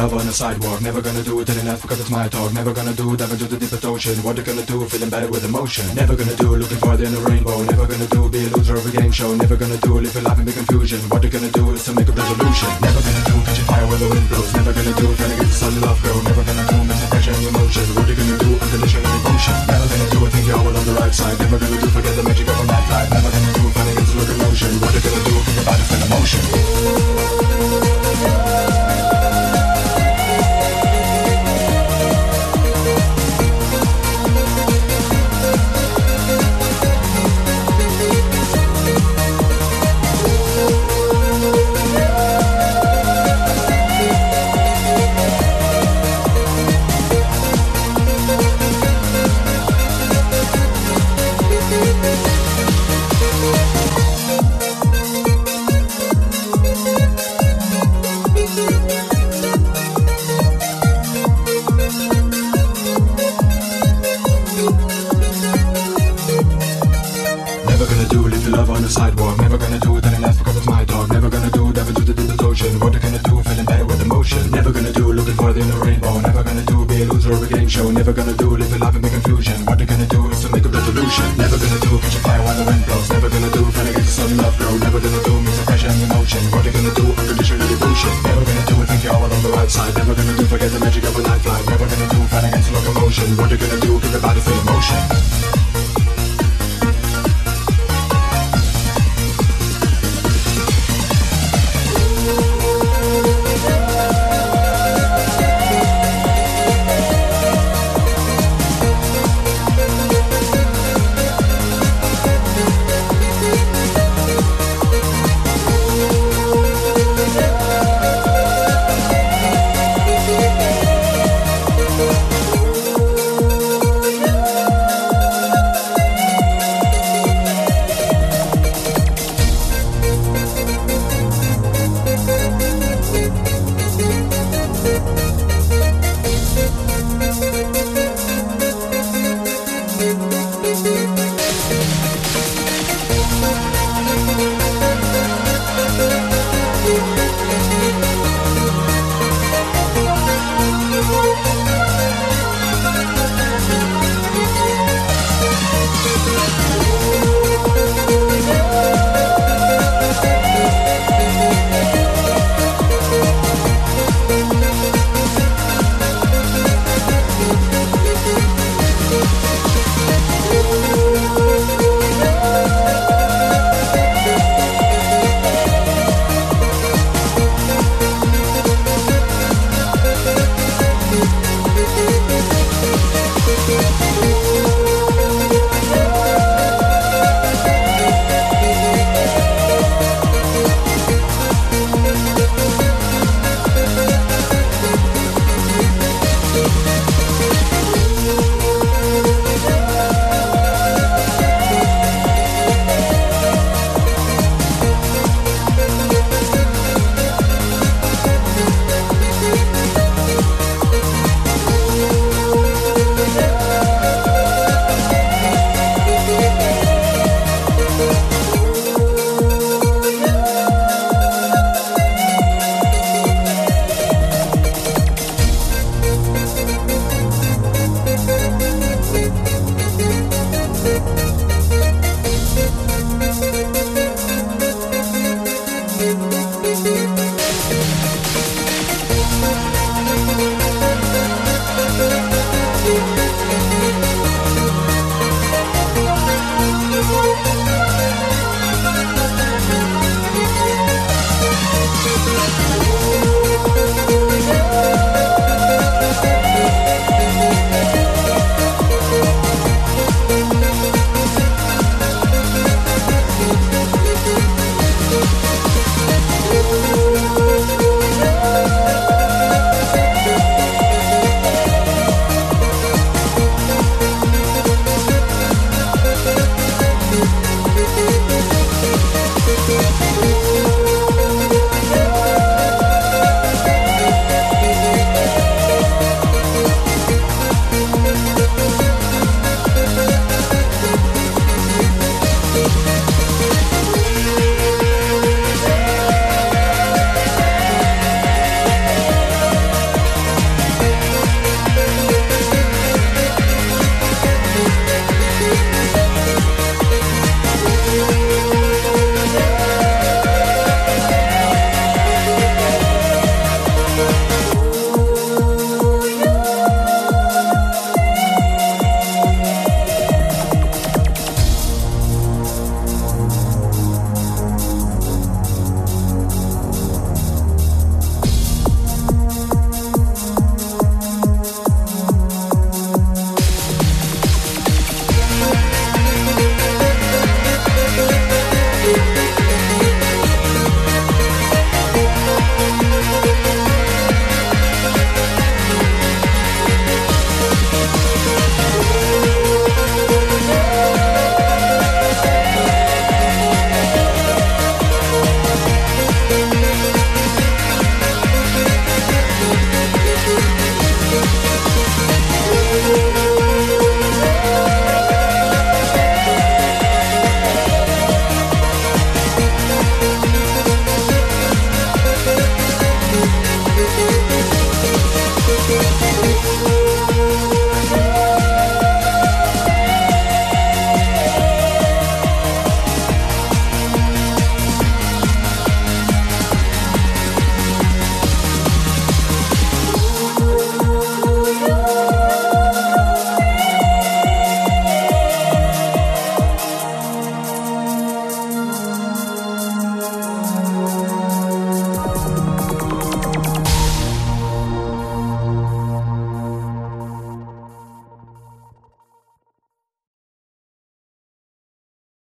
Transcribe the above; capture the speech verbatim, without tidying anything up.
love on the sidewalk. Never gonna do it in an ass because it's my talk. Never gonna do dive into the deepest ocean. What they gonna do, feeling better with emotion. Never gonna do, looking farther in the rainbow. Never gonna do, be a loser of a game show. Never gonna do, live a life in big confusion. What they gonna do is to make a resolution. Never gonna do, catch a fire where the wind blows. Never gonna do, trying to get the sun love grow. Never gonna do, mix the pressure and emotion. What they gonna do, unconditional devotion. Never gonna do, I think you're all on the right side. Never gonna do, forget the magic of a mad vibe. Never gonna do, fighting against look emotion. What they gonna do, think about it, feel emotion. Sidewalk, never gonna do it, and that's because it's my talk. Never gonna do, dive into the deepest ocean. What they gonna do, feeling better with emotion. Never gonna do, looking farther in the rainbow. Never gonna do, be a loser of a game show. Never gonna do, live a life in big confusion. What they gonna do is to make a resolution. Never gonna do, catch a fire while the wind blows. Never gonna do, trying to get the sun love grow. Never gonna do, mix the pressure and emotion. What they gonna do, unconditional devotion. Never gonna do, I think you're all on the right side. Never gonna do, forget the magic of a night flight. Never gonna do, fight against locomotion. What they gonna do, think about it, feel emotion.